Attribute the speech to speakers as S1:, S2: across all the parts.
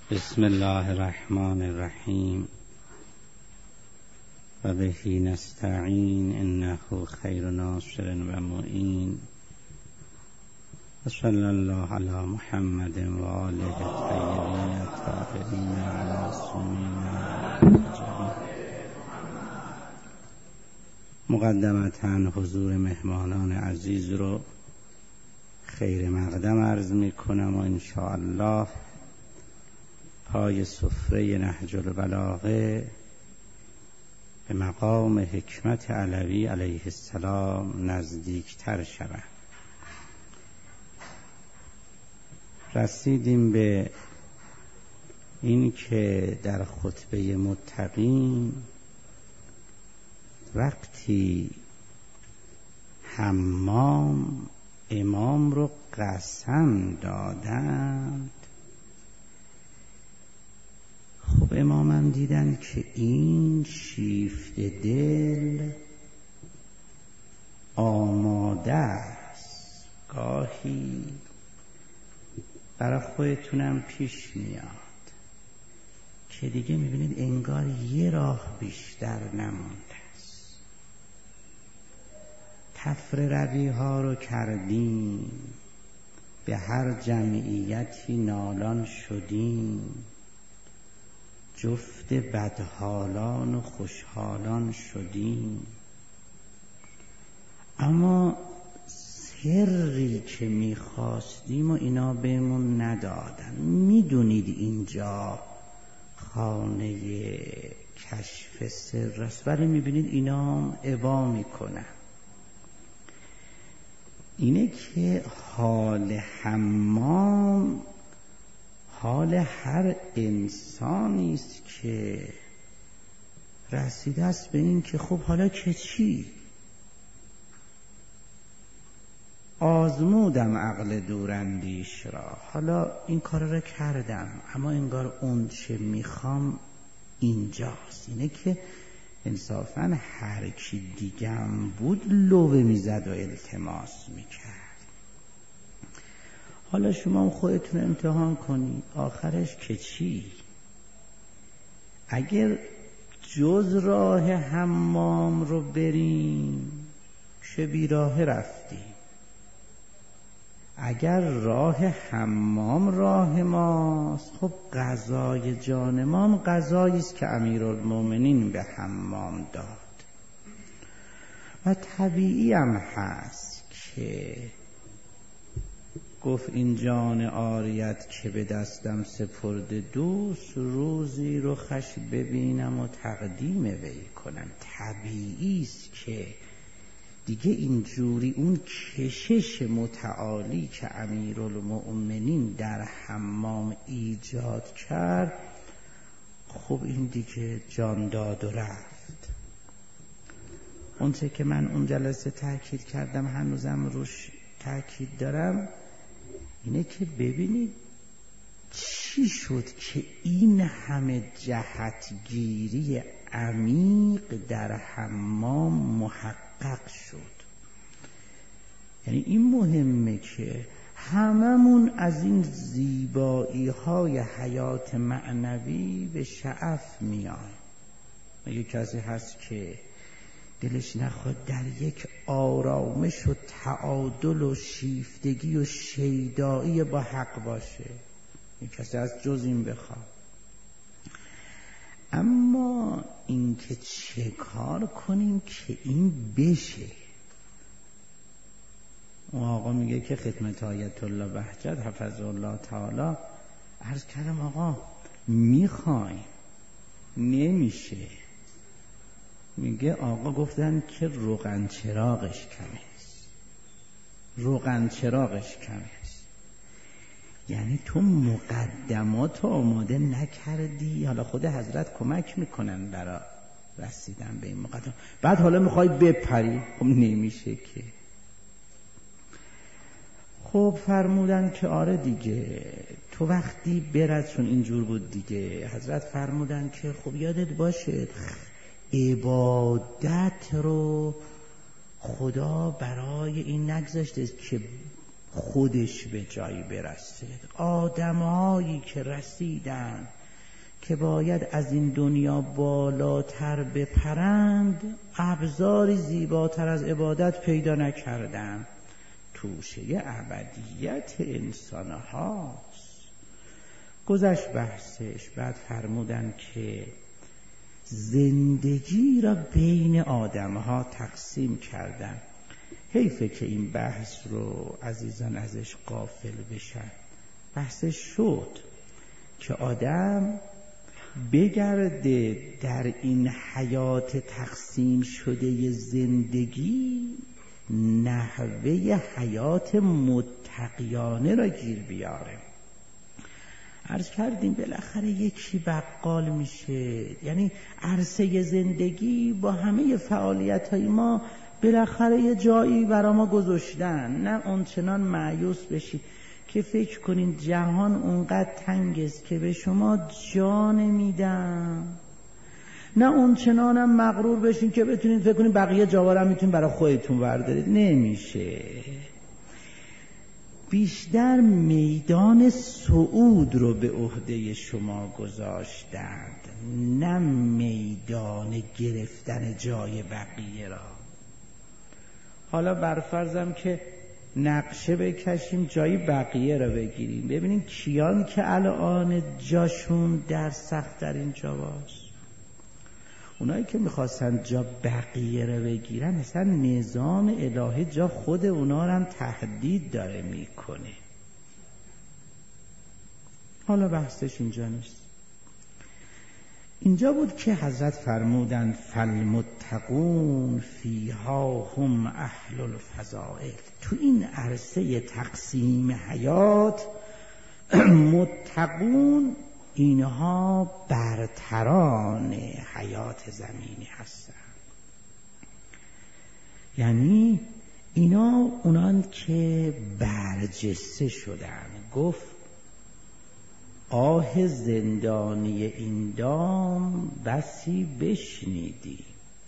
S1: بسم الله الرحمن الرحیم و بهی نستعین انه خیر ناصر و معین و صلی الله علی محمد و آله الطیبین الطاهرین و المعصومین مقدمتاً حضور مهمانان عزیز رو خیر مقدم عرض می کنم و انشاءالله پای سفره نهج البلاغه به مقام حکمت علوی علیه السلام نزدیکتر شوم. رسیدیم به این که در خطبه متقین وقتی حمام امام رو قسم دادند، خب امامم دیدن که این شیفته دل آماده است. گاهی برای خودتونم پیش میاد که دیگه میبینید انگار یه راه بیشتر نمونده است. تفره روی ها رو کردیم، به هر جمعیتی نالان شدیم، جفت بدحالان و خوشحالان شدیم، اما سری که میخواستیم و اینا بهمون ندادن. میدونید اینجا خانه کشف سر است، ولی میبینید اینا ابا میکنن. اینه که حال حمام حال هر انسانی است که رسیده است به این که خب حالا که چی؟ آزمودم عقل دوراندیش را، حالا این کار را کردم، اما انگار اون چه میخوام اینجاست. اینه که انصافاً هر کی دیگم بود لوبه میزد و التماس میکرد. حالا شما هم خودتون امتحان کنید، آخرش که چی؟ اگر جز راه حمام رو بریم چه بیراه رفتیم. اگر راه حمام راه ماست، خب غذای جان ما هم غذایی است که امیرالمومنین به حمام داد و طبیعی هم هست که گفت این جان عاریت که به دستم سپرده دوست، روزی رو خش ببینم و تقدیم وی کنم. طبیعی است که دیگه اینجوری اون کشش متعالی که امیرالمؤمنین در حمام ایجاد کرد، خب این دیگه جان داد و رفت. اون چه که من اون جلسه تاکید کردم، هنوزم روش تاکید دارم، اینه که ببینید چی شد که این همه جهتگیری عمیق در حمام محقق شد. یعنی این مهمه که هممون از این زیبایی های حیات معنوی به شعف میایم. مگه کسی هست که دلش نخواد در یک آرامش و تعادل و شیفتگی و شیدایی با حق باشه؟ یک کسی از جز این بخواد. اما این که چه کار کنیم که این بشه؟ اون آقا میگه که خدمت آیت الله بهجت حفظه الله تعالی عرض کردم آقا میخوایم نمیشه. میگه آقا گفتن که روغن چراغش کمه است. روغن چراغش کمه است یعنی تو مقدمات آماده نکردی. حالا خود حضرت کمک میکنن برای رسیدن به این مقدم، بعد حالا میخوای بپری، خب نمیشه که. خب فرمودن که آره دیگه تو وقتی برد، چون اینجور بود دیگه، حضرت فرمودن که خب یادت باشه عبادت رو خدا برای این نگذاشته که خودش به جایی برسه. آدم‌هایی که رسیدن که باید از این دنیا بالاتر بپرند، ابزاری زیباتر از عبادت پیدا نکردن. توشه ابدیت انسان هاست. گذشت بحثش. بعد فرمودن که زندگی را بین آدم ها تقسیم کردن. حیفه که این بحث رو عزیزان ازش غافل بشن. بحثش شد که آدم بگرده در این حیات تقسیم شده زندگی نحوه حیات متقیانه را گیر بیاره. عرض کردیم بالاخره یکی بقال میشه، یعنی عرصه زندگی با همه فعالیت‌های ما بالاخره یه جایی برا ما گذاشتن. نه اونچنان مایوس بشید که فکر کنین جهان اونقدر تنگ است که به شما جا نمیدم، نه اونچنانم مغرور بشین که بتونین فکر کنین بقیه جاوارم میتونین برای خودتون بردارید. نمیشه. بیشتر میدان صعود رو به عهده شما گذاشتند، نه میدان گرفتن جای بقیه را. حالا برفرضم که نقشه بکشیم جای بقیه را بگیریم، ببینیم کیان که الان جاشون در سخت در این جاواست. اونایی که میخواستن جا بقیه را بگیرن، مثلا نظام الهی جا خود اونا را هم تهدید داره میکنه. حالا بحثش اینجا نیست. اینجا بود که حضرت فرمودند فالمتقون فیها هم اهل الفضائل. تو این عرصه تقسیم حیات متقون اینها برتران حیات زمینی هستند. یعنی اینا اونان که برجسته شدن. گفت آه زندانی این دام بسی بشنیدی،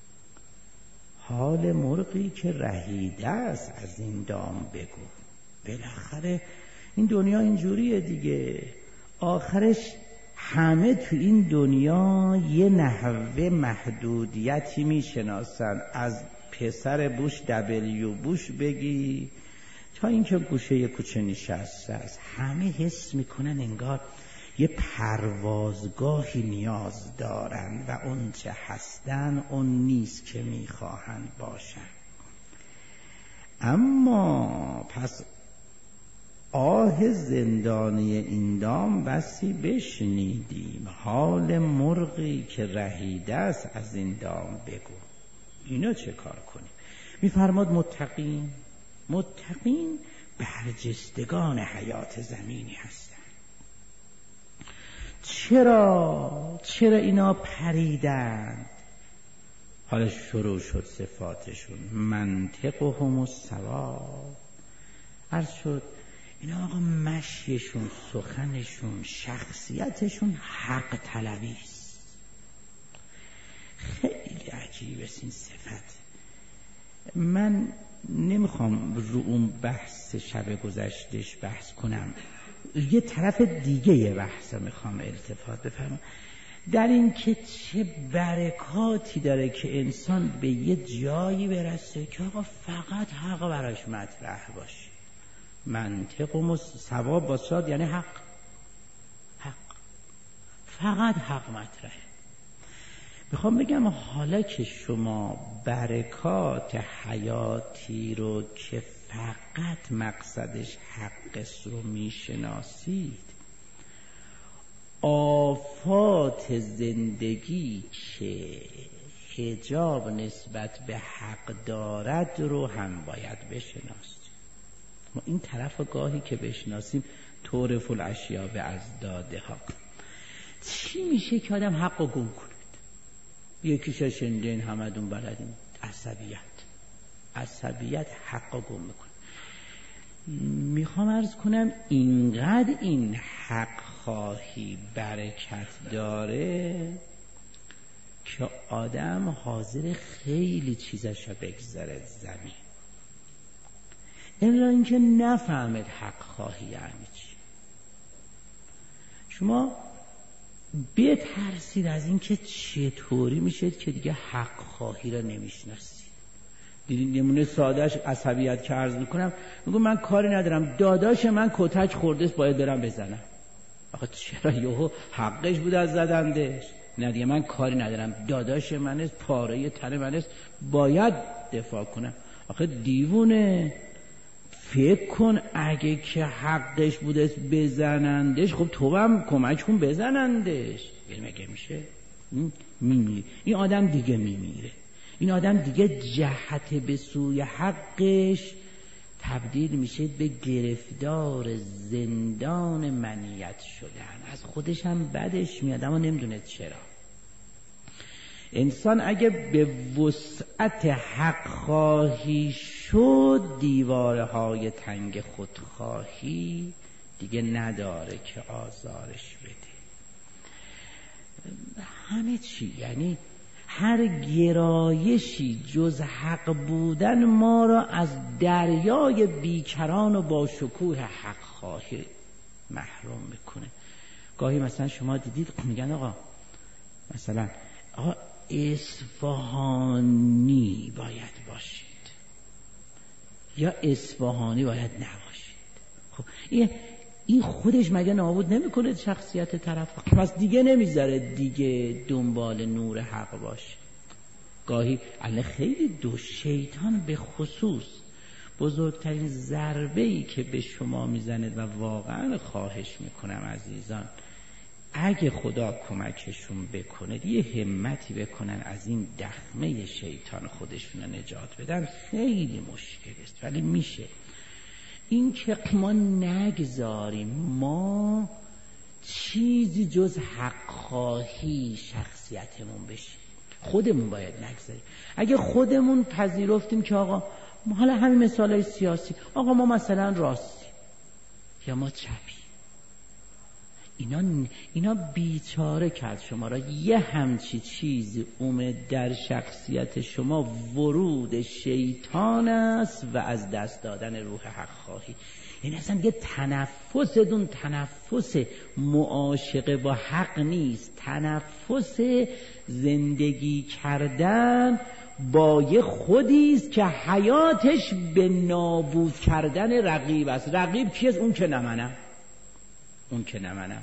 S1: حال مرغی که رهیده است از این دام بگو. بالاخره این دنیا اینجوریه دیگه، آخرش همه تو این دنیا یه نحوه محدودیتی میشناسن، از پسر بوش دبلیو بوش بگی تا اینکه گوشه یه کوچه نشسته است، همه حس میکنن انگار یه پروازگاهی نیاز دارن و اون چه هستن اون نیست که میخواهند باشن. اما پس آه زندانی این دام بسی بشنیدیم، حال مرغی که رهیده است از این دام بگو. اینا چه کار کنیم؟ میفرماد متقین برجستگان حیات زمینی هستند. چرا اینا پریدند؟ حالا شروع شد صفاتشون. منطقهم الصواب. عرض شد اینا آقا مشیشون، سخنشون، شخصیتشون حق طلبی است. خیلی عجیب است این صفت. من نمیخوام رو اون بحث شب گذشتش بحث کنم، یه طرف دیگه یه بحث میخوام التفات بفرمایم در این که چه برکاتی داره که انسان به یه جایی برسه که آقا فقط حق براش مطرح باشه. منطق و ثواب با صاد یعنی حق، فقط حق مطرحه. میخوام بگم حالا که شما برکات حیاتی رو که فقط مقصدش حق است رو میشناسید، آفات زندگی که حجاب نسبت به حق دارد رو هم باید بشناسید. ما این طرف گاهی که بشناسیم تعرف الاشیاء بأضدادها. چی میشه که آدم حق رو گم کنه؟ یکیش شنیدین همدون بلدین، عصبیت حق رو گم میکنه. میخوام عرض کنم اینقدر این حق خواهی برکت داره که آدم حاضر خیلی چیزش رو بگذاره زمین. الا اینکه نفهمید حق خواهی یعنی چی. شما بترسید از اینکه چطوری میشه که دیگه حق خواهی را نمیشناسید. دیدین نمونه سادهش عصبیت که عرض میکنم، میگم من کاری ندارم، داداش من کتک خورده باید برم بزنم. آخه چرا؟ یهو حقش بود از زدندش. نه دیگه من کاری ندارم، داداش من است، پاره تن من است، باید دفاع کنم. آخه دیوونه، فکر کن اگه که حقش بوده بزنندش، خب تو هم کمک کن بزنندش. مگه میشه؟ میمیره این آدم، دیگه میمیره این آدم، دیگه جهت به سوی حقش تبدیل میشه به گرفتار زندان منیت شدن. از خودش هم بدش میاد اما نمیدونه چرا. انسان اگه به وسعت حق خواهی شد، دیوارهای تنگ خودخواهی دیگه نداره که آزارش بده. همه چی، یعنی هر گرایشی جز حق بودن ما را از دریای بیکران و با شکوه حق خواهی محروم میکنه. گاهی مثلا شما دیدید میگن آقا مثلا آقا اصفهانی باید باشید یا اصفهانی باید نباشید. خب این خودش مگه نابود نمیکنه شخصیت طرف؟ پس دیگه نمیذاره دیگه دنبال نور حق باشه. گاهی الان خیلی دو شیطان به خصوص بزرگترین ضربه‌ای که به شما میزنه و واقعا خواهش میکنم عزیزان اگه خدا کمکشون بکنه یه همتی بکنن از این دخمه شیطان خودشون نجات بدن. خیلی مشکل است ولی میشه. این که ما نگذاریم ما چیزی جز حق خواهی شخصیتمون بشه، خودمون باید نگذاریم. اگه خودمون پذیرفتیم که آقا حالا همین مثالای سیاسی، آقا ما مثلا راستی یا ما چپی، اینا بیچاره کرد شما را. یه همچی چیزی اومد در شخصیت شما، ورود شیطان است و از دست دادن روح حق خواهی. این اصلا یه تنفستون تنفس معاشقه با حق نیست، تنفس زندگی کردن با یه خودی است که حیاتش به نابود کردن رقیب است. رقیب کیست؟ اون که نمنم.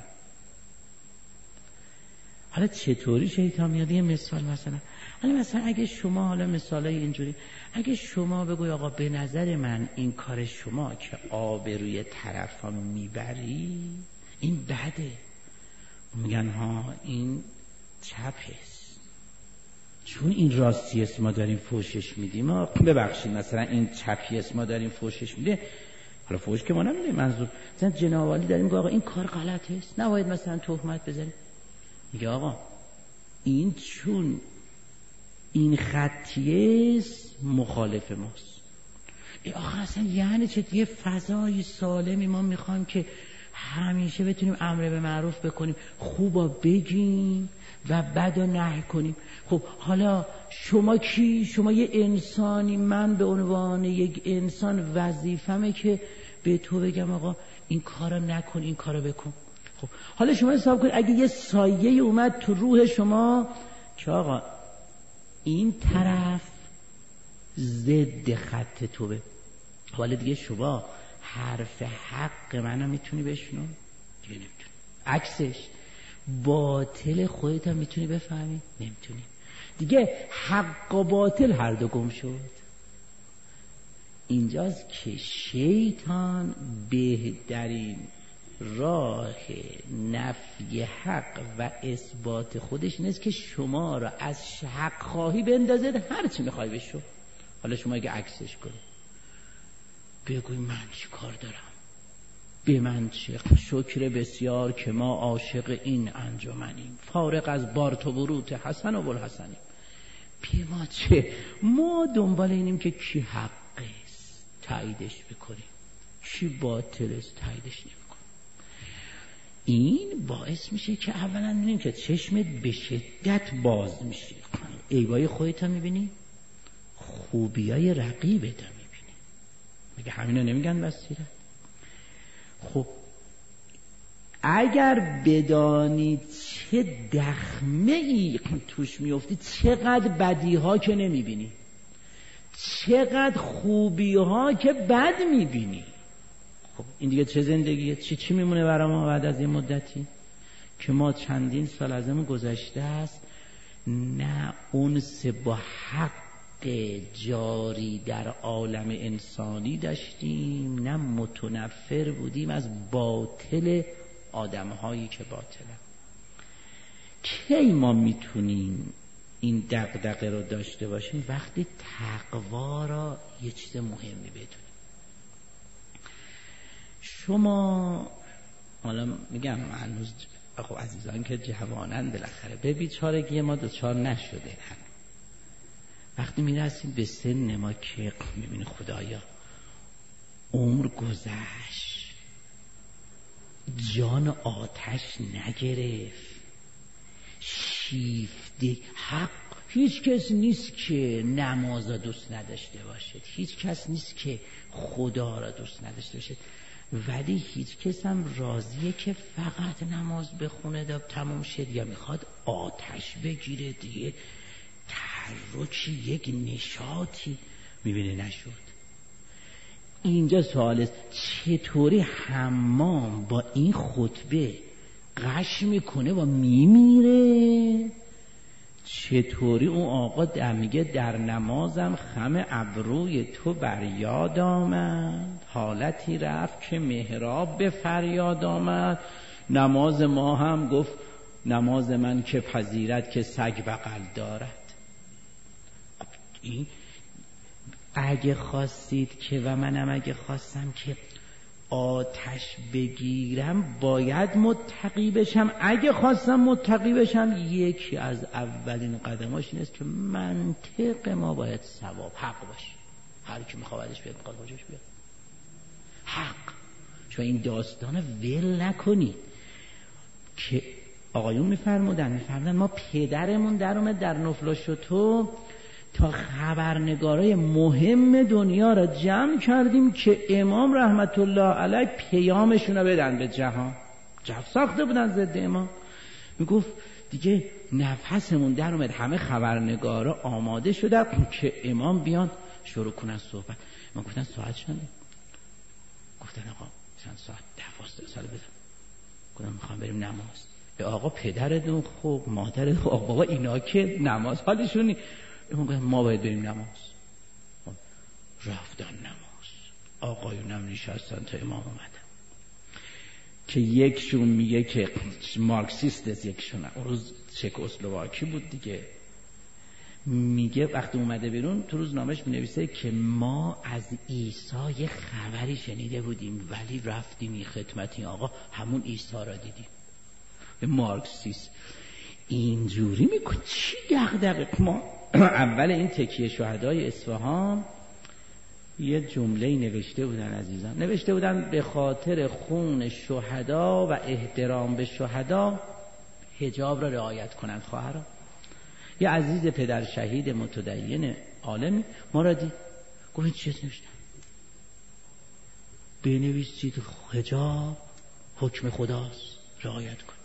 S1: حالا چطوری شیطان میاد؟ یه مثال مثلا اگه شما، حالا مثالای اینجوری، اگه شما بگوی آقا به نظر من این کار شما که آبروی طرفا میبری این بده، میگن ها این چپست چون این راستی است ما داریم فوشش میدیم. ما ببخشید مثلا این چپی است ما داریم فوشش میده. حالا فوش که ما نمیدیم، منظور مثلا جنابعالی داریم که آقا این کار غلط است، نباید مثلا تهمت بزنیم. میگه آقا این چون این خطیه است مخالف ماست. آخه اصلا یعنی چه؟ یه فضای سالمی ما میخوایم که همیشه بتونیم امر به معروف بکنیم، خوبا بگیم و بد و نهی کنیم. خب حالا شما کی؟ شما یه انسانی، من به عنوان یک انسان وظیفمه که به تو بگم آقا این کارو نکن این کارو بکن. خب حالا شما حساب کنید اگه یه سایه اومد تو روح شما که آقا این طرف ضد خط توه، حالا دیگه شما حرف حق منو میتونی بشنو؟ دیگه نمیتونی. عکسش باطل خودت هم میتونی بفهمی؟ نمیتونی. دیگه حق و باطل هر دو گم شد. اینجاست که شیطان بهترین راه نفی حق و اثبات خودش نیست که شما را از حق خواهی بندازد هر چی میخوای بشو. حالا شما اگه عکسش کنی بگوی من چی کار دارم، به من چه، شکر بسیار که ما عاشق این انجمنیم، فارغ از بارت و بروت حسن و بلحسنیم. به ما چه؟ ما دنبال اینیم که کی حق است تاییدش بکنیم، کی باطل است تاییدش نمیکنیم. این باعث میشه که اولا میبینیم که چشمت به شدت باز میشه، عیبای خودت هم میبینی، خوبیای رقیبت هم میبینی. میگه همینو نمیگن بصیرت؟ خب اگر بدانید چه دخمه ای توش میفتی، چقدر بدی ها که نمیبینی، چقدر خوبی ها که بد میبینی. خب این دیگه چه زندگیه؟ چی میمونه برای ما بعد از این مدتی که ما چندین سال ازمون گذشته است، نه انس با حق جاری در عالم انسانی داشتیم، نه متنفر بودیم از باطل آدم‌هایی که باطلن. کی ما میتونیم این دغدغه رو داشته باشیم؟ وقتی تقوا را یه چیز مهمی بدونیم. شما حالا میگم هنوز خب عزیزان که جوانن بالاخره به بیچارگی ما دوچار نشده، وقتی میرسیم به سن ما که میبینی خدایا عمر گذشت، جان آتش نگرفت، شیفته حق. هیچ کس نیست که نماز را دوست نداشته باشد، هیچ کس نیست که خدا را دوست نداشته باشد، ولی هیچ کس هم راضیه که فقط نماز بخونه دا تموم شد، یا میخواد آتش بگیره دیگه، تحرکی یک نشاطی میبینه نشد. اینجا سوال است چطوری حمام با این خطبه قش میکنه و میمیره؟ چطوری اون آقا میگه در نمازم خم ابروی تو بر یاد آمد، حالتی رفت که محراب به فریاد آمد. نماز ما هم گفت نماز من که پذیرد که سگ بغل دارد. این اگه خواستید که و منم اگه خواستم که آتش بگیرم باید متقی بشم، اگه خواستم متقی بشم یکی از اولین قدماش این است که منطق ما باید صواب حق باشه. هر کی میخوادش بیاد میخواد باجش بیاد حق. چون این داستان ول نکنید که آقایون میفرمودن ما پدرمون در اومد در نفل و شتو تا خبرنگارای مهم دنیا را جمع کردیم که امام رحمت الله علیه پیامشون رو بدن به جهان. جف ساخته بودن ضد امام. میگفت دیگه نفسمون در اومد، همه خبرنگارا آماده شدن که امام بیان شروع کنن صحبت. ما گفتن ساعت چنده؟ گفتن آقا چند ساعت 12 سال بزن. گفتم میخوام بریم نماز. به آقا پدرتون خوب، مادرت خوب، بابا اینا که نماز حالشون ما باید بریم نماز. رفتن نماز. آقایونم نشستن تا امام اومدن که یکشون میگه که مارکسیست است، یکشون اون روز چکسلواکی بود دیگه، میگه وقتی اومده بیرون تو روزنامه‌اش مینویسه که ما از عیسی یه خبری شنیده بودیم ولی رفتیم این خدمت این آقا همون عیسی را دیدیم. مارکسیست اینجوری میکنه. چی دغدغه ما؟ اول این تکیه شهدای اصفهان یه جمله نوشته بودن عزیزان، نوشته بودن به خاطر خون شهدا و احترام به شهدا حجاب را رعایت کنند خواهران. یه عزیز پدر شهید متدین عالمی ما را دید گفت این چیز نوشتن بنویسید حجاب حکم خداست رعایت کن.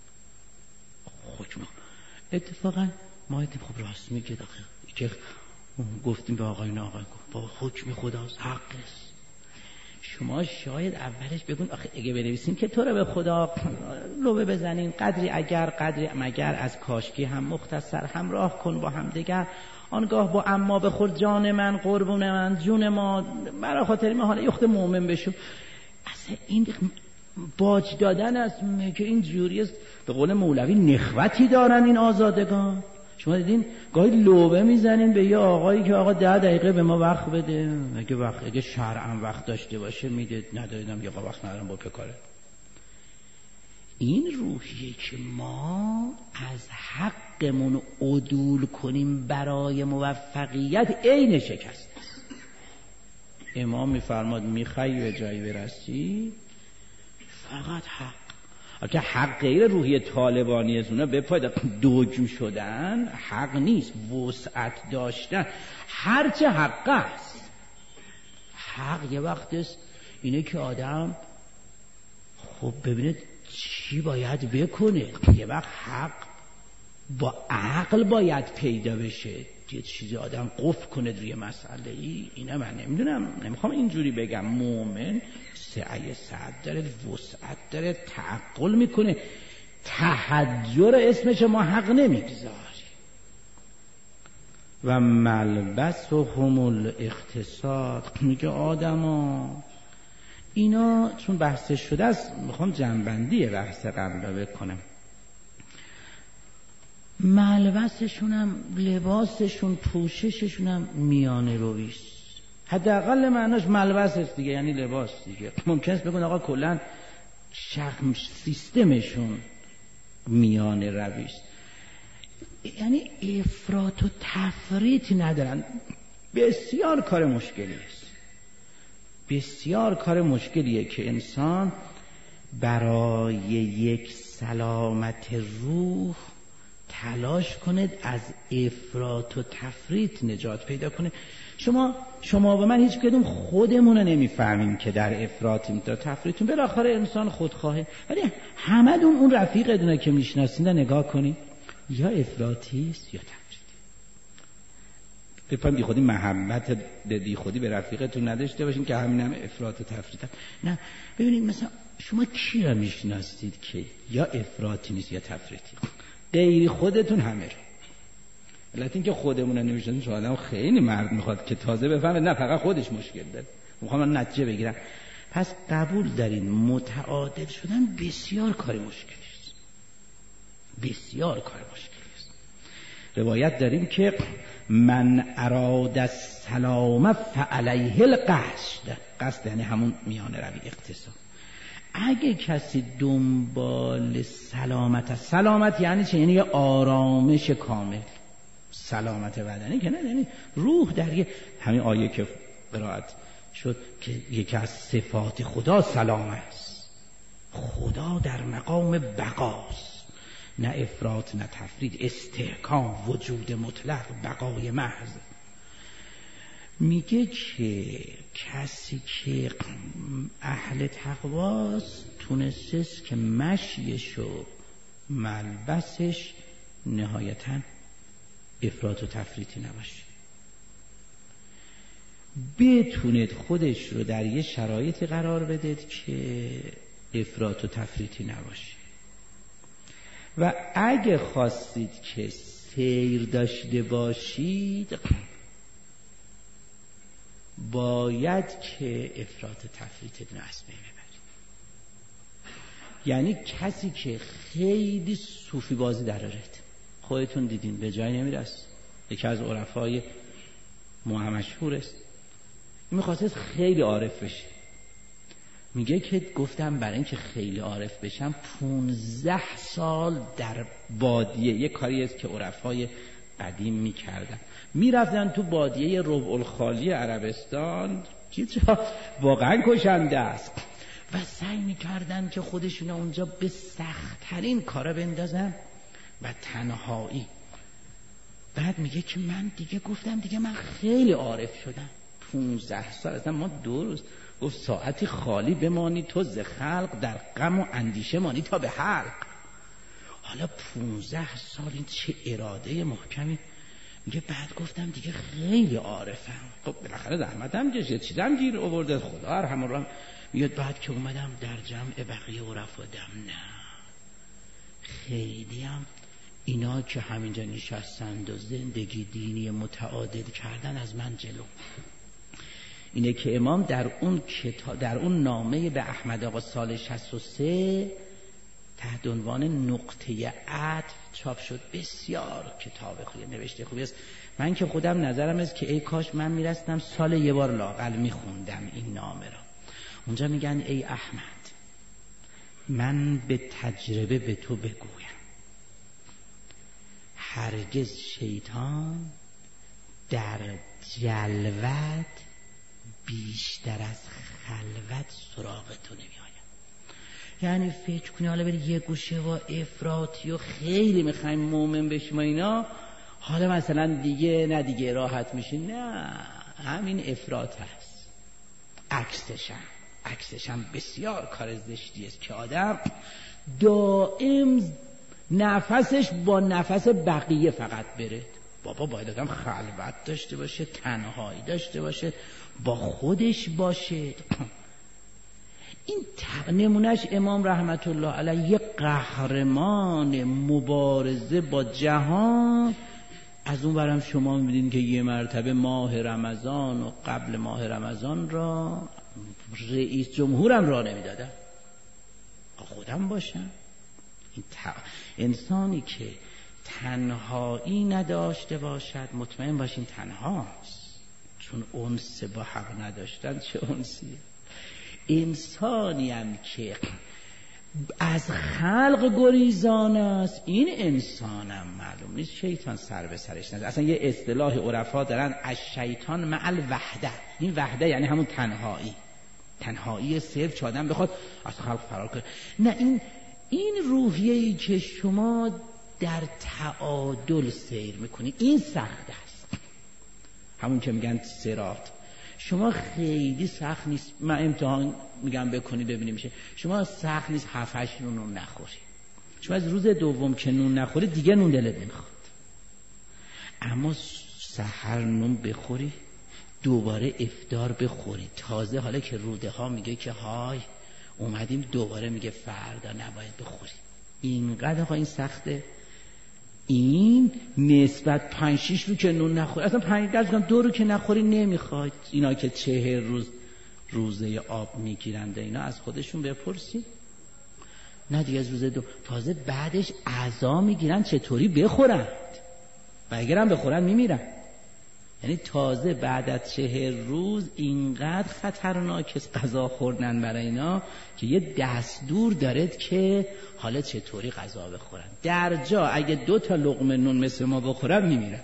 S1: حکم اتفاقا ما خب راست میگه که گفتیم به آقایون با حکم خداست حق است. شما شاید اولش بگون آخه اگه بنویسین که تو رو به خدا لوبه بزنین، قدری اگر قدری مگر از کاشکی هم مختصر همراه کن با هم دیگر، آنگاه با اما بخور جان من قربون من جون ما برای خاطر ما حالا یخت مؤمن بشو. اصلا این باج دادن است. میگه این جوری است. به قول مولوی نخوتی دارن این آزادگان. شما دیدین گاهی لوبه میزنین به یه آقایی که آقا 10 دقیقه به ما وقت بده، اگه شرعاً وقت داشته باشه میده، ندادم یه وقت ندارم با پکاره. این روحیه که ما از حقمون عدول کنیم برای موفقیت عین شکست. امام میفرماد میخوای به جایی برسی فقط حق. اگه حق غیر روحیه طالبانی از اونا بپاید دوجو شدن حق نیست، وسعت داشتن هرچه حق است حق یه وقت است اینه که آدم خب ببینید چی باید بکنه. یه وقت حق با عقل باید پیدا بشه، یه چیزی آدم قفل کنه روی مسئله ای. اینه من نمیدونم، نمیخوام اینجوری بگم. مومن سعی صد داره، وسعت داره، تعقل میکنه. تحجر اسمش ما حق نمیگذاری. و ملبس و همول اقتصاد، میگه آدما اینا چون بحث شده است میخوام جنبندی بحث قبل بکنم. ملبسشون هم، لباسشون، پوشششون هم میانه رویست. حداقل معناش ملبس است دیگه، یعنی لباس دیگه. ممکن است بگن آقا کلا سیستمشون میانه رویست، یعنی افراط و تفریط ندارن. بسیار کار مشکلی است، بسیار کار مشکلیه که انسان برای یک سلامت روح تلاش کنید از افراط و تفریط نجات پیدا کنه. شما و من هیچ کدوم خودمون رو نمیفهمیم که در افراطیم تا تفریطیم. بالاخره انسان خودخواهه، ولی همه اون رفیقتونه که میشناسید نگاه کنید، یا افراطی است یا تفریطی. بفهم بی خودی محبت بی خودی به رفیقتون نداشته باشین که همین هم افراط و تفریط. نه، ببینید مثلا شما کی را میشناسید که یا افراطی نیست یا تفریطی؟ غیر خودتون همه رو. البته اینکه خودمون رو نمیشناسیم چون آدم خیلی مرد میخواد که تازه بفهمه نه فقط خودش مشکل داره. میخوام من نتیجه بگیرم. پس قبول دارین متعادل شدن بسیار کار مشکلی است، بسیار کار مشکلی است. روایت داریم که من اراد السلام فعلیه القصد. قصد یعنی همون میانه روی، اقتصاد. اگه کسی دنبال سلامت است، سلامت یعنی چه؟ یعنی یه آرامش کامل. سلامت بدنی که نه، یعنی روح در یه همین آیه که قرائت شد که یکی از صفات خدا سلام است. خدا در مقام بقاست، نه افراط نه تفرید، استحکام، وجود مطلق، بقای محض. میگه که کسی که اهل تقواست تونستست که مشیش و ملبسش نهایتاً افراط و تفریطی نباشه، بتونید خودش رو در یه شرایطی قرار بدید که افراط و تفریطی نباشه. و اگه خواستید که سیر داشته باشید باید که افراط و تفریطتون رو از بین ببرید. یعنی کسی که خیلی صوفی بازی درارد، خودتون دیدین به جای نمیرسه. یکی از عرفای مشهور است، میخواست خیلی عارف بشه. میگه که گفتم برای اینکه خیلی عارف بشم 15 سال در بادیه، یه کاری است که عرفای قدیم میکردن، میرفتن تو بادیه ربع الخالی عربستان، چیزا واقعا کشنده است، و سعی میکردن که خودشون اونجا به سخت‌ترین کارا بندازن و تنهایی. بعد میگه که من دیگه گفتم دیگه من خیلی عارف شدم. 15 سال اصلا ما 2 روز گفت ساعتی خالی بمانی تو ز خلق، در غم و اندیشه مانی تا به حلق. حالا 15 سال این چه اراده محکمی. میگه بعد گفتم دیگه خیلی عارفم. خب بالاخره زحمتم کشید، چیزم گیر آورده، خدا ارحم الراحمین. میگه بعد که اومدم در جمع بقیه عرفا دم نه خیلی هم اینا که همینجا نشستند و زندگی دینی متعادل کردن از من جلو. اینه که امام در اون نامه به احمد آقا سال 63 تحت عنوان نقطه عطف چاپ شد. بسیار کتاب خوبی، نوشته خوبی است. من که خودم نظرم است که ای کاش من میرستم سال یه بار لااقل میخوندم این نامه را. اونجا میگن ای احمد من به تجربه به تو بگویم هرگز شیطان در جلوت بیشتر از خلوت سراغ تو نمی آید. یعنی فکر کنی حالا بری یه گوشه و افراطی و خیلی میخوایم مومن بشیم اینا، حالا مثلا دیگه نه دیگه راحت میشین، نه همین افراط هست. عکسشم بسیار کار زشتی است که آدم دائم نفسش با نفس بقیه فقط بره. بابا باید آدم خلوت داشته باشه، تنهایی داشته باشه، با خودش باشه. این نمونهش امام رحمت الله علیه، یک قهرمان مبارزه با جهان. از اون برم شما می‌بینید که یه مرتبه ماه رمضان و قبل ماه رمضان را رئیس جمهورم را نمیدادن، خودم باشم. این انسانی که تنهایی نداشته باشد مطمئن باشین تنهاست، چون انس با حق نداشتن چه انسیه. انسانی هم که از خلق گریزان است، این انسانم معلوم نیست شیطان سر به سرش نزد. اصلا یه اصطلاح عرفا دارن، از شیطان مع الوحده. این وحده یعنی همون تنهایی صرف، که آدم بخواد از خلق فرار کنه. نه، این روحیه‌ای که شما در تعادل سیر میکنی، این سخت است. همون که میگن صراط، شما خیلی سخت نیست. من امتحان میگم بکنی ببینیم میشه. شما سخت نیست 7-8 نون نخوری. شما از روز دوم که نون نخوری دیگه نون دلت نمیخواد. اما سحر نون بخوری، دوباره افطار بخوری، تازه حالا که روده ها میگه که های اومدیم، دوباره میگه فردا نباید بخوری. اینقدر آقا این سخته. این نسبت 5-6 رو که نون نخوری، اصلا 2 رو که نخوری نمیخواد. اینا که 40 روز روزه آب میگیرند اینا از خودشون بپرسید. نه دیگه از روز 2 تازه بعدش عزا میگیرن چطوری بخورند و اگرم بخورن میمیرن. یعنی تازه بعد از 40 روز اینقدر خطرناک است غذا خوردن برای اینا که یه دستور دارد که حالا چطوری غذا بخورن. در جا اگه 2 تا لقمه نون مثل ما بخورن میمیرن.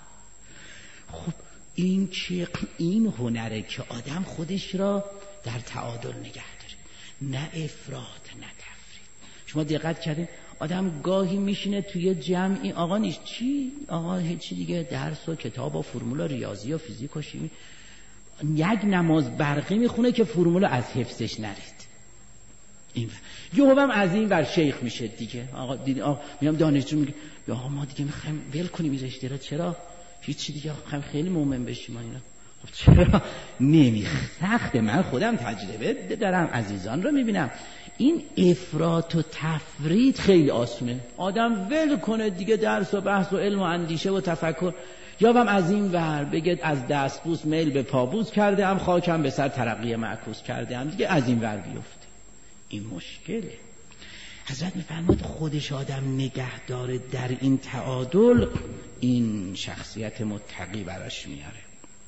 S1: خب این چیه؟ این هنره که آدم خودش را در تعادل نگه داره، نه افراط نه تفرید. شما دقت کردین آدم گاهی میشینه توی جمعی، آقا نیست چی؟ آقا هیچی دیگه، درس و کتاب و فرمول ریاضی و فیزیک و شیمی، یک نماز برقی میخونه که فرمول از حفظش نرید. این یهوام از این ور شیخ میشه دیگه. آقا دیدی میام دانشجو میگه یا ما دیگه میخوایم ول کنیم این رشته را. چرا؟ هیچی دیگه میخوایم خیلی مؤمن بشیم اینا. خب چرا سخته؟ من خودم تجربه دارم، عزیزان رو میبینم. این افراط و تفرید خیلی آسونه. آدم ول کنه دیگه درس و بحث و علم و اندیشه و تفکر، یا هم از این ور بگه از دستبوس میل به پابوس کرده هم، خاکم به سر ترقی معکوس کرده هم، دیگه از این ور بیفته. این مشکله. حضرت میفرماد خودش آدم نگه داره در این تعادل، این شخصیت متقی براش میاره.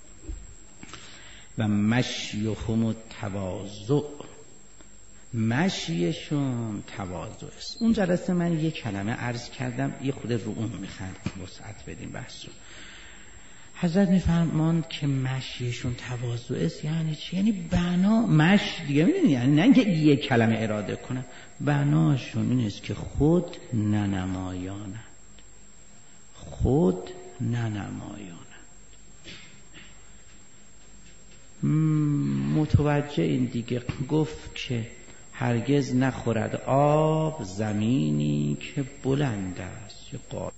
S1: و مشیهم التواضع، مشیشون تواضع است. اون جلسه من یک کلمه عرض کردم، یه خود رو اون میخواد وسعت بدیم بحث رو. حضرت میفرماند که مشیشون تواضع است. یعنی چی؟ یعنی بنا مش دیگه میدونی، یعنی نه اینکه یک کلمه اراده کنن، بناشون این است که خود ننمایانند، خود ننمایانند. متوجه این دیگه گفت که هرگز نخورد آب زمینی که بلند است.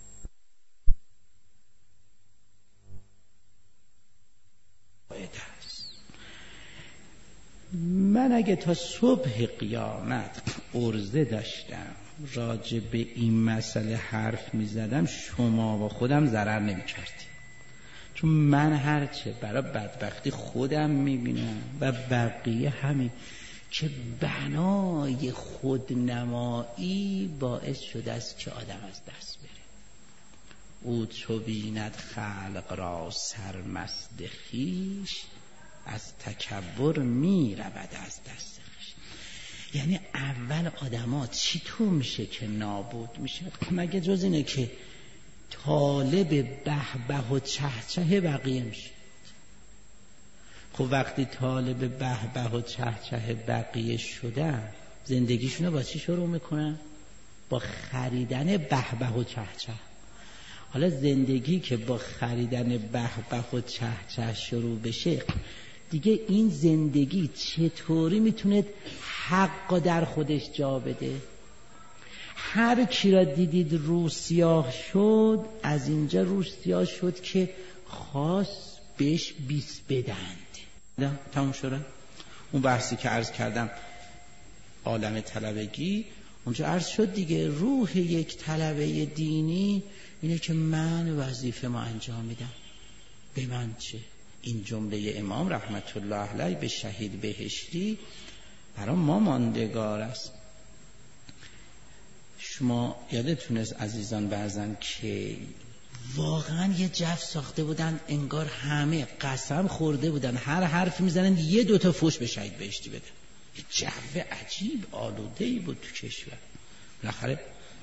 S1: من اگه تا صبح قیامت عرضه داشتم راجع به این مسئله حرف می زدم، شما با خودم ضرر نمی کردیم. چون من هرچه برای بدبختی خودم می بینم و بقیه همین، که بنای خودنمایی باعث شده است که آدم از دست بره. او چو بیند خلق را سرمست خویش، از تکبر می رود از دست خویش. یعنی اول آدما چطور میشه که نابود میشه؟ مگه جز اینه که طالب به و چهچه بقیه میشه؟ خب وقتی طالب به و چهچه بقیه شدن، زندگیشونو با چی شروع میکنن؟ با خریدن به و چهچه. حالا زندگی که با خریدن به و چهچه شروع بشه، دیگه این زندگی چطوری میتونه حق در خودش جا بده؟ هر کی را دیدید رو سیاه شد، از اینجا رو سیاه شد که خواست بهش 20 بدند. تموم شد. اون بحثی که عرض کردم عالم طلبگی، اونجا عرض شد دیگه. روح یک طلبه دینی اینه که من وظیفه ما انجام میدم، به من چه؟ این جمله امام رحمت الله علیه به شهید بهشتی برای ما ماندگار است. شما یادتونه عزیزان برزن که واقعا یه جو ساخته بودن، انگار همه قسم خورده بودن هر حرف میزنن یه دوتا فوش به شهید بهشتی بدن. یه جو عجیب آلوده‌ای بود تو کشور. بالاخره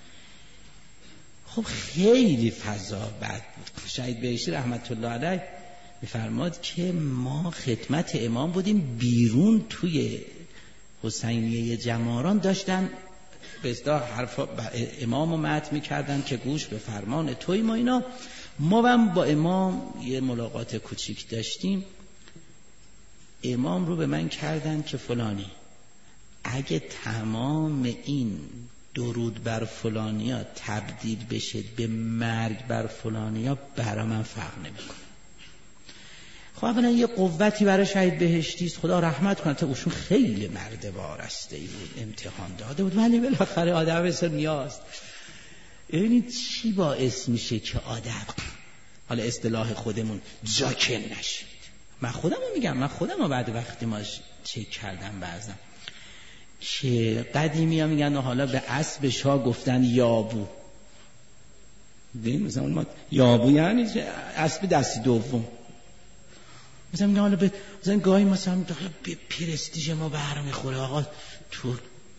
S1: خب خیلی فضا بد بود. شهید بهشتی رحمت الله علیه میفرماد که ما خدمت امام بودیم، بیرون توی حسینیه جماران داشتن به اصطلاح حرفا امام رو مدح میکردن که گوش به فرمان توی ما اینا. ما هم با امام یه ملاقات کوچیک داشتیم. امام رو به من کردن که فلانی اگه تمام این درود بر فلانیا تبدیل بشه به مرگ بر فلانیا، برا من فرق نمیکنه. خب اولا یه قوتی برای شهید بهشتی است، خدا رحمت کنه. تا اوشون خیلی مرد وارسته ای بود، امتحان داده بود، ولی بالاخره آدم مثل نیاز. ببینید چی باعث میشه که آدم، حالا اصطلاح خودمون، جاکن نشید. من خودم رو میگم، من خودم رو بعد وقتی ما چک کردم بعضا که قدیمی ها میگن حالا به اسب شاه گفتن یابو. ببین مثلا ما یابو یعنی اسب دستی دوم. مثلا میگن حالا مثلا گاهی مثلا به پرستیژ ما برمیخوره آقا تو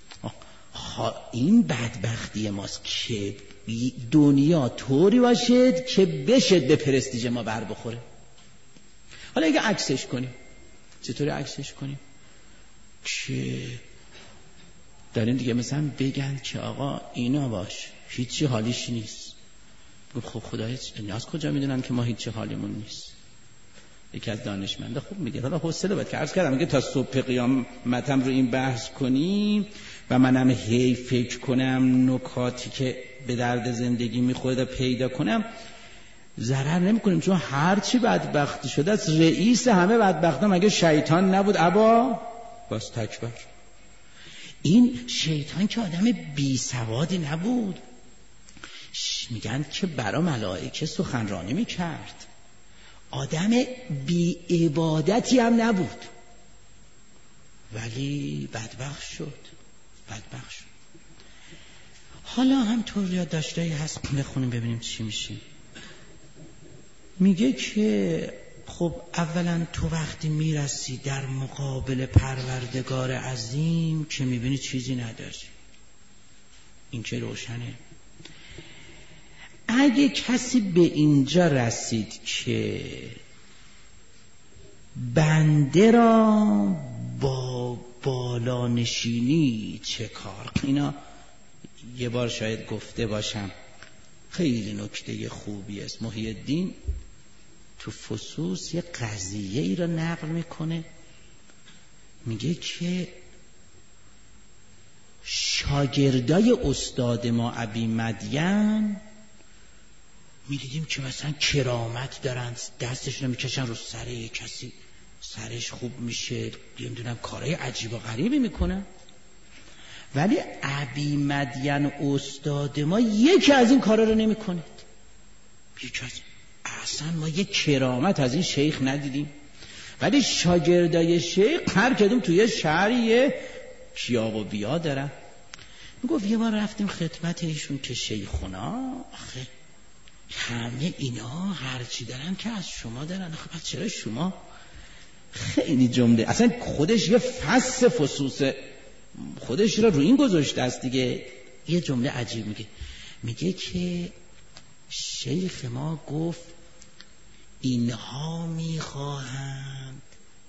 S1: این بدبختی ماست که دنیا طوری باشد که بشد به پرستیژ ما بر بخوره. حالا اگه عکسش کنیم، چطوری عکسش کنیم که داریم دیگه مثلا بگن که آقا اینا باش هیچی حالیش نیست. خب خدای از کجا میدونن که ما هیچی حالیمون نیست؟ یکی از دانشمنده خوب میگه، حالا حوصله باید که عرض کردم میگه تا صبح قیامتم رو این بحث کنیم و منم هی فکر کنم نکاتی که به درد زندگی میخوره پیدا کنم، ضرر نمیکنیم. چون هرچی بدبختی شده از رئیس همه بدبختان مگه شیطان نبود؟ ابا باز تکبر. این شیطان که آدم بی سوادی نبود، میگن که برا ملائکه سخنرانی میکرد، آدم بی عبادتی هم نبود، ولی بدبخت شد. حالا هم طور یادداشتایی هست بخونیم ببینیم چی میشه. میگه که خب اولا تو وقتی میرسی در مقابل پروردگار عظیم که میبینی چیزی نداری، این که روشنه. اگه کسی به اینجا رسید که بنده را با بالانشینی چه کار، اینا یه بار شاید گفته باشم، خیلی نکته خوبی است. محی الدین تو فصوص یه قضیه ای را نقل میکنه، میگه که شاگردای استاد ما ابی مدین میدیدیم که مثلا کرامت دارن، دستشون رو میکشن رو سر کسی، سرش خوب میشه، نمیدونم کارهای عجیب و غریبی میکنن. ولی ابی مدین استاد ما یکی از این کارا رو نمیکنه. اصلا ما یک کرامت از این شیخ ندیدیم. ولی شاگردای شیخ هر کدوم توی شهری کیا و بیا دارن. میگفت یه بار رفتیم خدمت ایشون که شیخونا آخه همه اینا هرچی دارن که از شما دارن، آخه پس چرا شما؟ خیلی جمله اصلا خودش یه فصل فصوص خودش را رو این گذاشته است دیگه. یه جمله عجیب میگه که شیخ ما گفت اینها میخواهند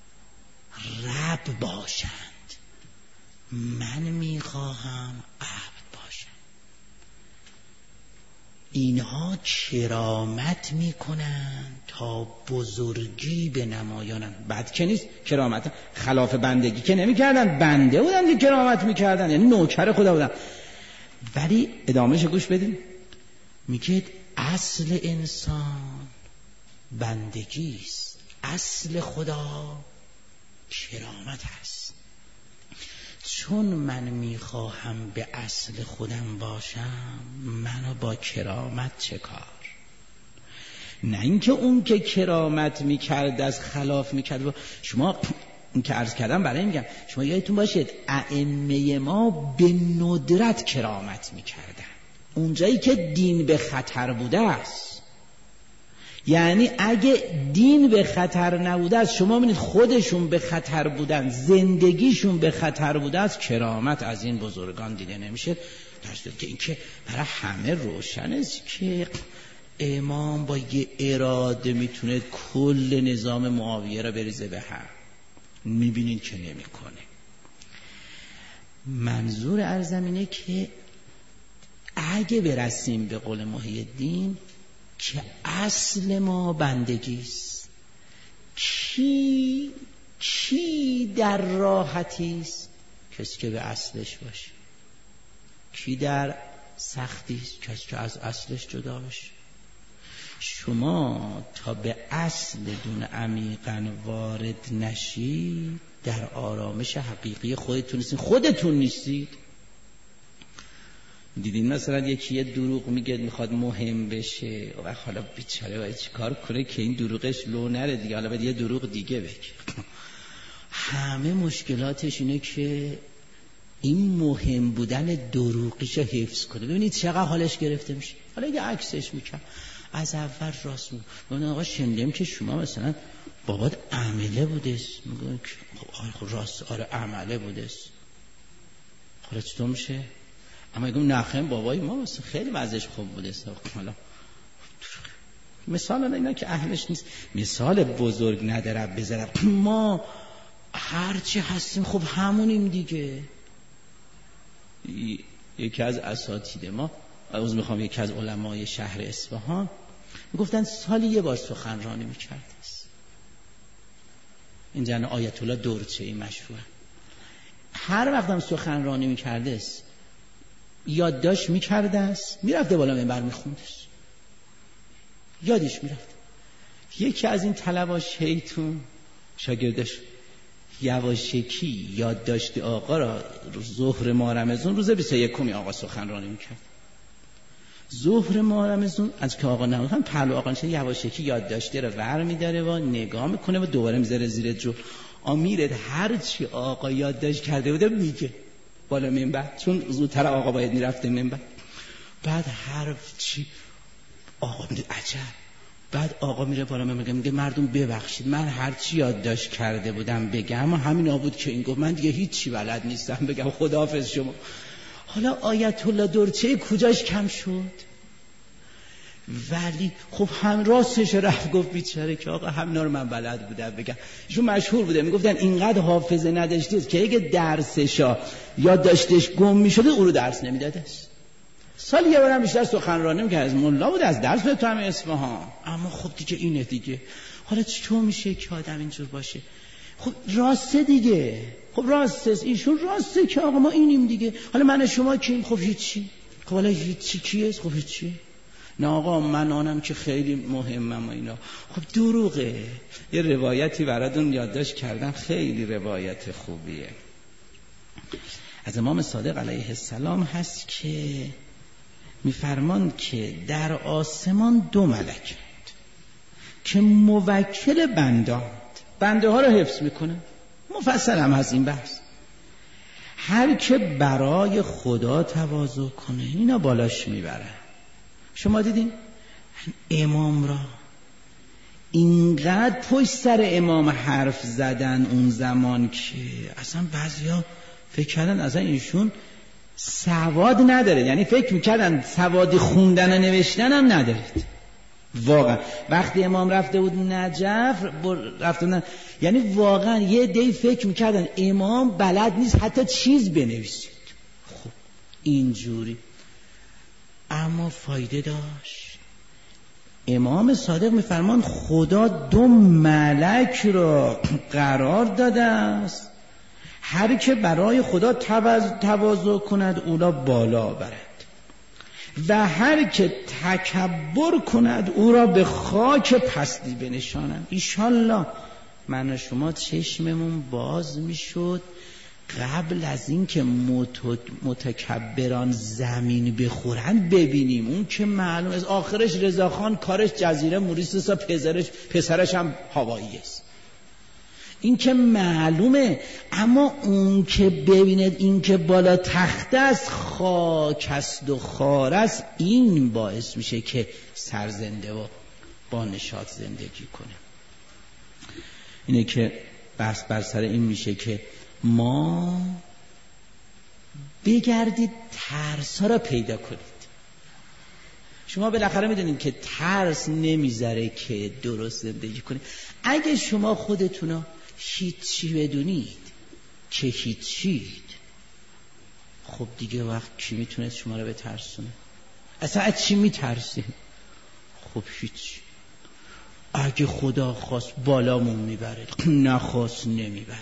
S1: رب باشند، من میخواهم عبد باشم. اینها کرامت میکنن تا بزرگی به نمایانن. بد که نیست کرامت، خلاف بندگی که نمیکردن، بنده بودن که کرامت میکردن، یعنی نوکر خدا بودن. ولی ادامهش گوش بدین، میگه اصل انسان بندگی است، اصل خدا کرامت هست. چون من میخواهم به اصل خودم باشم، منو با کرامت چه کار؟ نه اینکه اون که کرامت میکرد از خلاف میکرد. شما این که عرض کردم برای میگم، شما یادتون باشید ائمه ما به ندرت کرامت میکردن اونجایی که دین به خطر بوده است. یعنی اگه دین به خطر نبوده است، شما ببینید خودشون به خطر بودن، زندگیشون به خطر بوده است، کرامت از این بزرگان دیده نمیشه. در صورتی که این که برای همه روشن است که امام با یه اراده میتونه کل نظام معاویه را بریزه به هم. میبینین که نمیکنه. منظور عرضم اینه که اگه برسیم به قول محی الدین که اصل ما بندگیست، کی در راحتیست؟ کسی که به اصلش باشه. کی در سختیست؟ کسی که از اصلش جدا بشه. شما تا به اصل دون عمیقاً وارد نشید، در آرامش حقیقی خودتون نیستید. دیدین مثلا یکی یه دروغ میگه میخواد مهم بشه و حالا بیچاره باید چی کار کنه که این دروغش لو نره دیگه، حالا باید یه دروغ دیگه بگه. همه مشکلاتش اینه که این مهم بودن دروغیشو حفظ کنه. ببینید چقدر حالش گرفته میشه. حالا یه عکسش میکنم از اول راست میگه، ببین آقا شنیدم که شما مثلا بابات عمله بودست. میگه خب راست، آره عمله بودست. خب چطور میشه؟ اما میگم نخیم بابای ما واسه خیلی وضعش خوب بوده. حالا مثال اینا که اهلش نیست، مثال بزرگ نداره بذارم. ما هرچی هستیم خب همونیم دیگه. یکی از اساتید ما، یکی از علمای شهر اصفهان میگفتن سالی یه بار سخنرانی میکرد. این جن آیت الله دورچه‌ای مشهور، هر وقت هم سخنرانی میکرده است یادداشت میکرده است، میرفته بالا منبر میخونده است، یادش میرفت. یکی از این طلبا شیطون شاگردش یواشکی یادداشت آقا را ظهر ماه رمضان روز 21 آقا سخنرانی میکرد. ظهر ماه رمضان از که آقا نمیخوام پهلو آقا نشه یواشکی یادداشته رو ور میداره و نگاه میکنه و دوباره میذاره زیر جو. امیرت هر چی آقا یادداشت کرده بوده میگه بالا منبر، چون زودتر آقا باید میرفته منبر. بعد حرف چی آقا میگه عجب. بعد آقا میره بالا منبر میگه مردم ببخشید من هر چی یادداشت کرده بودم بگم همین بود که این گفت، من دیگه هیچی بلد نیستم بگم، خداحافظ شما. حالا آیت الله دورچه‌ای کجاش کم شد؟ ولی خب هم راستش رفت گفت بیچاره که آقا همینا رو من بلد بودم بگم. ایشون مشهور بوده میگفتن اینقدر حافظه نداشته که اگه درسشا یادداشتش گم میشده او رو درس نمیداده است. سال یه بارم بیشتر سخنرانی میکرد، از ملا بود، از درس تو همه اصفهان. اما خب دیگه اینه دیگه. حالا چطور میشه که آدم اینجور باشه؟ خب راسته دیگه. خب راسته ایشون راسته که آقا ما اینیم دیگه. حالا من شما کیم؟ خب هیچی. خب حالا هیچی کیست؟ خب هیچی. نه آقا من آنم که خیلی مهمم و اینا. خب دروغه. یه روایتی براتون یادداشت کردم، خیلی روایت خوبیه. از امام صادق علیه السلام هست که میفرمان که در آسمان 2 ملک که موکل بنده ها رو حفظ میکنه. مفصل هم هست این بحث. هر که برای خدا تواضع کنه اینا بالاش میبره. شما دیدین امام را اینقدر پشت سر امام حرف زدن اون زمان که اصلا بعضیا فکر کردن اصلا ایشون سواد نداره، یعنی فکر میکردن سوادی خوندن و نوشتن هم ندارید. واقعا وقتی امام رفته بود نجف یعنی واقعا یه دی فکر میکردن امام بلد نیست حتی چیز بنویسید. خب اینجوری اما فایده داشت. امام صادق میفرمان خدا 2 ملک را قرار داده است، هر که برای خدا تواضع کند او را بالا برد و هر که تکبر کند او را به خاک پستی بنشانم. ایشالله من و شما چشممون باز میشد قبل از این که متکبران زمین بخورن ببینیم. اون که معلوم از آخرش رضاخان کارش جزیره موریس است، پسرش هم هوایی است، این که معلومه. اما اون که ببیند این که بالا تخته است، خاک است و خار است، این باعث میشه که سرزنده و با نشاط زندگی کنه. اینه که بحث بر سر این میشه که ما بگردید ترس ها را پیدا کنید. شما بالاخره میدونید که ترس نمیذاره که درست زندگی کنید. اگه شما خودتون هیچی بدونید که هیچید، خب دیگه وقت کی میتونه شما رو بترسونه؟ اصلا از چی میترسید؟ خب هیچ. اگه خدا خواست بالامون میبره، نخواست نمیبره.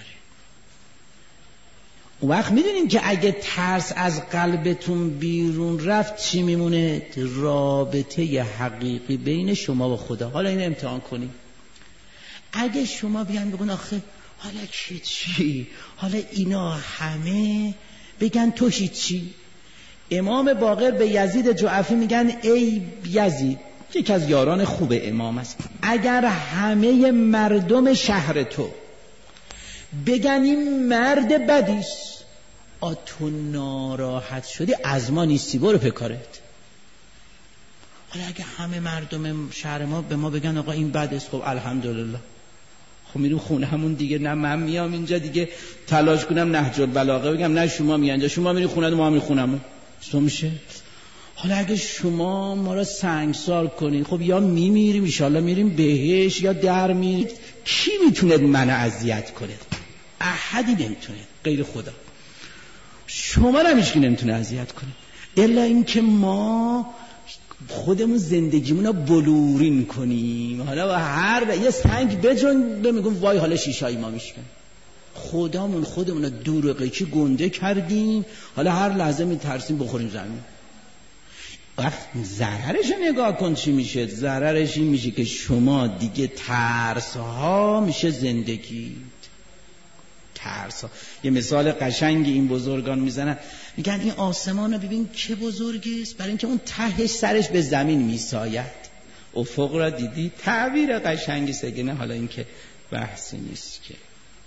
S1: اون وقت میدونین که اگه ترس از قلبتون بیرون رفت چی میمونه؟ رابطه حقیقی بین شما و خدا. حالا این امتحان کنیم. اگه شما بیان بگن آخه حالا که چی؟ حالا اینا همه بگن تو هیچی. امام باقر به یزید جعفی میگن ای یزید، یکی از یاران خوب امام است، اگر همه مردم شهر تو بگن این مرد بدیست، تو ناراحت شدی، از ما نیستی، برو پکارت. حالا اگه همه مردم شهر ما به ما بگن آقا این بدیست، خب الحمدلله، خب میریم خونه همون دیگه. نه من میام اینجا دیگه تلاش کنم نهج البلاغه بگم، نه شما میانجا، شما میری خونه ما میری خونمون، تو میشه. حالا اگه شما ما را سنگسار کنید، خب یا میمیریم ان شاءالله میریم بهش یا در میرید. کی میتونه منو اذیت کنه؟ احدی نمیتونه غیر خدا. شما رو هیچ کی نمیتونه اذیت کنه الا اینکه ما خودمون زندگیمون رو بلورین کنیم. حالا و هر یه سنگ بجون بمیگم وای حالا شیشایی ما میشکن. خودمون رو دورقیچی گنده کردیم، حالا هر لحظه میترسیم بخوریم زمین. وقت ضررش نگاه کن چی میشه. ضررش این میشه که شما دیگه ترس ها میشه زندگی. ترس ها. یه مثال قشنگی این بزرگان میزنن، میگن این آسمان رو ببین چه بزرگی است، برای اینکه اون تهش سرش به زمین میساید. افق را دیدی؟ تعبیر قشنگی سگنه. حالا این که بحثی نیست که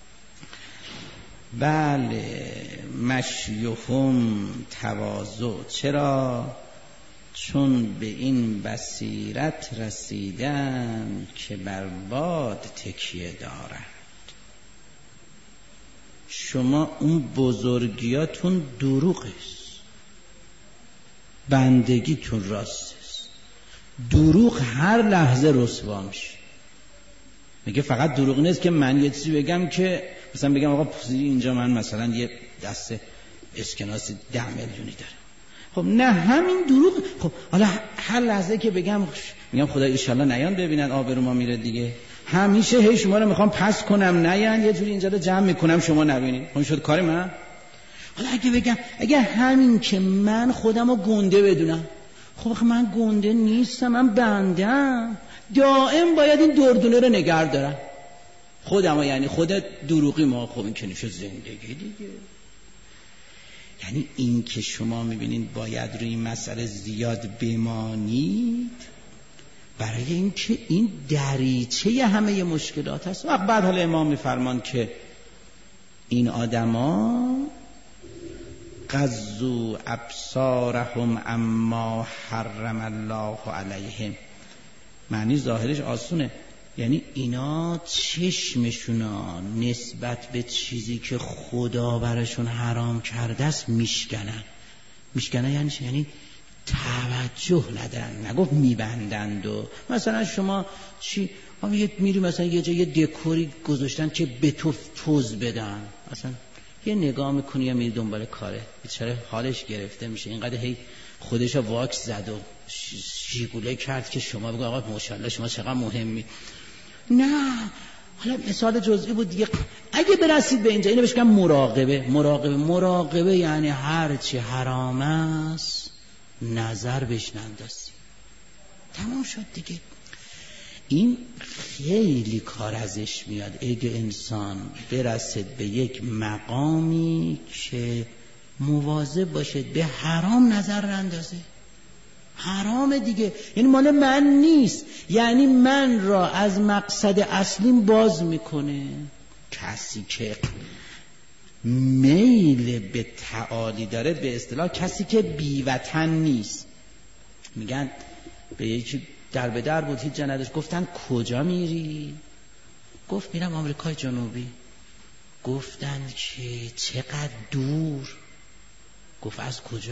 S1: بله مشیهم تواضع. چرا؟ چون به این بصیرت رسیدن که بر باد تکیه دارند. شما اون بزرگیاتون دروغ است، بندگیتون راست است. دروغ هر لحظه رسوا میشه. میگه فقط دروغ نیست که من یه چیزی بگم که مثلا بگم آقا اینجا من مثلا یه دست اسکناس 10 میلیونی دارم. خب نه همین دروغ. خب حالا هر لحظه که میگم خدا انشالله نیان ببینن آبرو ما میره دیگه، همیشه هی شما رو میخوام پس کنم نیان، یه جوری اینجا رو جمع میکنم شما نبینید. اون شد کار من. حالا اگه بگم اگه همین که من خودم رو گنده بدونم، خب من گنده نیستم، من بندم، دائم باید این دردونه رو نگه دارم خودم، یعنی خودت دروغی ما. خب این که نشه زندگی دیگه. یعنی این که شما میبینید باید روی این مسئله زیاد بمانید، برای این که این دریچه همه مشکلات هست. و بعد حالا امام میفرمان که این آدما غضوا ابصارهم اما حرم الله علیهم. معنی ظاهرش آسونه، یعنی اینا چشمشونا نسبت به چیزی که خدا براشون حرام کرده است میشکنن. یعنی چی؟ یعنی توجه ندارن. نگفت میبندند. و مثلا شما چی میری مثلا یه جای دکوری گذاشتن که به تو پوز بدن، مثلا یه نگاه میکنی یا میری دنبال کاره، بیچاره حالش گرفته میشه، اینقدر هی خودش واکس زد و شیگوله کرد که شما بگو آقا ماشاءالله شما چقدر مهمی. نه حالا مثال جزئی بود دیگه. اگه برسید به اینجا اینو بهش میگن مراقبه یعنی هر چی حرام است نظر بهش نندازی، تمام شد دیگه. این خیلی کار ازش میاد اگه انسان برسد به یک مقامی که مواظب باشه به حرام نظر نندازه. حرامه دیگه، یعنی مال من نیست، یعنی من را از مقصد اصلیم باز میکنه. کسی که میل به تعالی داره، به اصطلاح کسی که بیوطن نیست. میگن به یکی در به در بود، هیچ جا نداشت، گفتن کجا میری؟ گفت میرم آمریکای جنوبی. گفتن که چقدر دور؟ گفت از کجا؟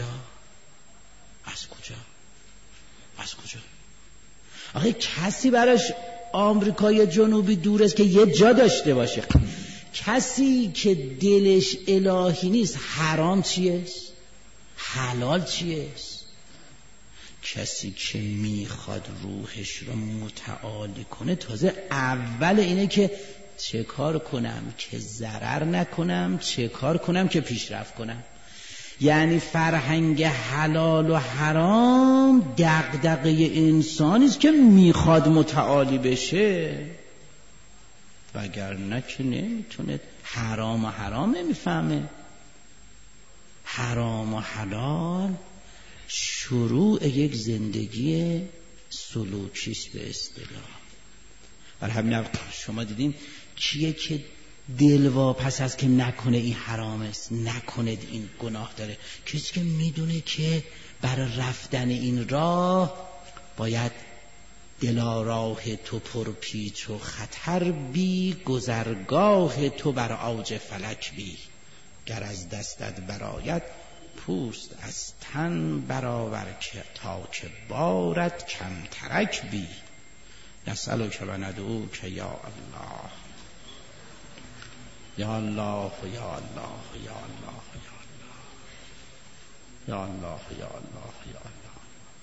S1: آخه کسی براش آمریکای جنوبی دور است که یه جا داشته باشه. کسی که دلش الهی نیست، حرام چیست؟ حلال چیست؟ کسی که میخواد روحش رو متعالی کنه، تازه اول اینه که چه کار کنم که ضرر نکنم، چه کار کنم که پیشرفت کنم. یعنی فرهنگ حلال و حرام دغدغه انسانی است که میخواد متعالی بشه، وگرنه که نمیتونه. حرام نمیفهمه. حرام و حلال شروع یک زندگی سلوکیست به اصطلاح. برای همین شما دیدین کیه که دلواپس است که نکنه این حرام است، نکنه این گناه داره؟ کسی که میدونه که برای رفتن این راه باید دلاراه تو پرپیچ و خطر بی، گذرگاه تو بر اوج فلک بی. گر از دستت براید پوست از تن برآور که تا که بارت کم ترک بی. نسألک و ندعوک یا الله یا الله یا الله یا الله یا الله یا الله یا الله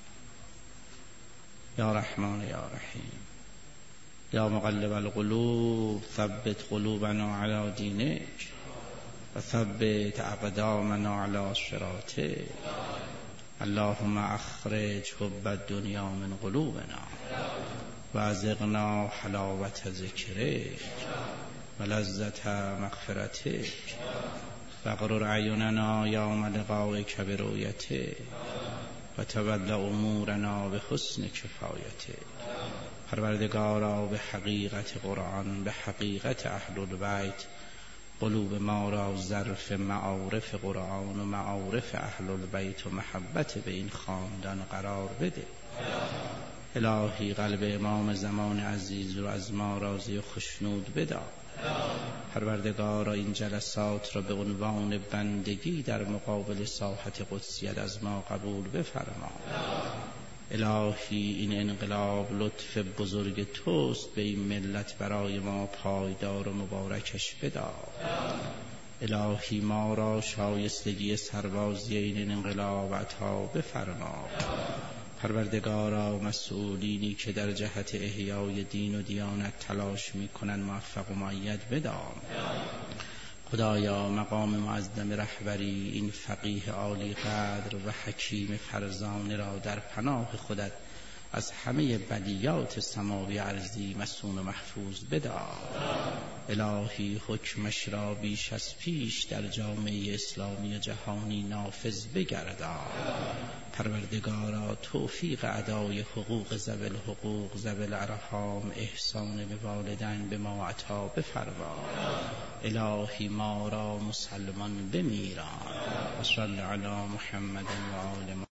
S1: یا رحمان یا رحیم یا مقلب القلوب ثبت قلوبنا علی دینک و ثبت اقدامنا علی صراطک. اللهم اخرج حب الدنیا من قلوبنا و ازغنا حلاوت ذکرک و لذت مغفرتک و اغرر اعیننا یوم لقائک برؤیتک و تول امورنا به حسن کفایتک. پروردگارا به حقیقت قرآن، به حقیقت اهل البیت، قلوب ما را ظرف معارف قرآن و معارف اهل البیت و محبت به این خاندان قرار بده. الهی قلب امام زمان عزیز رو از ما راضی و خشنود بدار. پروردگارا این جلسات را به عنوان بندگی در مقابل ساحت قدسیت از ما قبول بفرما. الهی این انقلاب لطف بزرگ توست، به این ملت برای ما پایدار و مبارکش بدار. الهی ما را شایستگی سربازی این انقلاب عطا بفرما. پروردگارا مسئولینی که در جهت احیای دین و دیانت تلاش میکنن موفق و مؤید بدار. خدایا مقام معظم رهبری این فقیه عالی قدر و حکیم فرزانه را در پناه خودت از همه بلیات سماوی ارضی مصون و محفوظ بدار. الهی حکمش را بیش از پیش در جامعه اسلامی جهانی نافذ بگردان. پروردگارا توفیق ادای حقوق ذوی الحقوق، ذوی الارحام، احسان به والدین به ما عطا بفرما. الهی ما را مسلمان بمیران. و صل علی محمد و آل محمد.